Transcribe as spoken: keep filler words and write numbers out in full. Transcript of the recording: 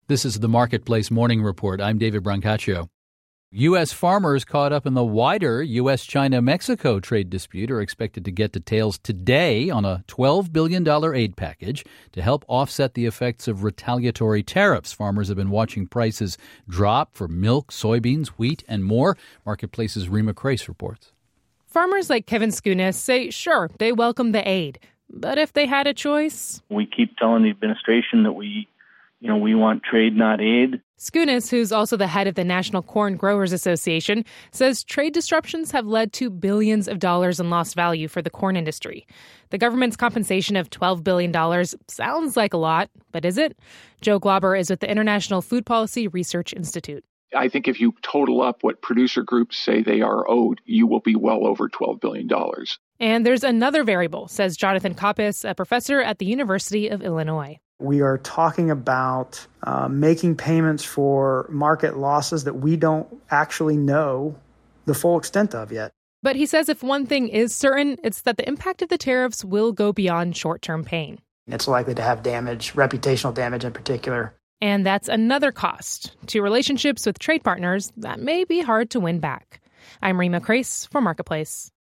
This is the Marketplace Morning Report. I'm David Brancaccio. U S farmers caught up in the wider U S China Mexico trade dispute are expected to get details today on a twelve billion dollars aid package to help offset the effects of retaliatory tariffs. Farmers have been watching prices drop for milk, soybeans, wheat, and more. Marketplace's Rima Crace reports. Farmers like Kevin Skunis say, sure, they welcome the aid. But if they had a choice? We keep telling the administration that we, you know, we want trade, not aid. Skunis, who's also the head of the National Corn Growers Association, says trade disruptions have led to billions of dollars in lost value for the corn industry. The government's compensation of twelve billion dollars sounds like a lot, but is it? Joe Glauber is with the International Food Policy Research Institute. I think if you total up what producer groups say they are owed, you will be well over twelve billion dollars. And there's another variable, says Jonathan Koppes, a professor at the University of Illinois. We are talking about uh, making payments for market losses that we don't actually know the full extent of yet. But he says if one thing is certain, it's that the impact of the tariffs will go beyond short-term pain. It's likely to have damage, reputational damage in particular. And that's another cost to relationships with trade partners that may be hard to win back. I'm Rima Crace for Marketplace.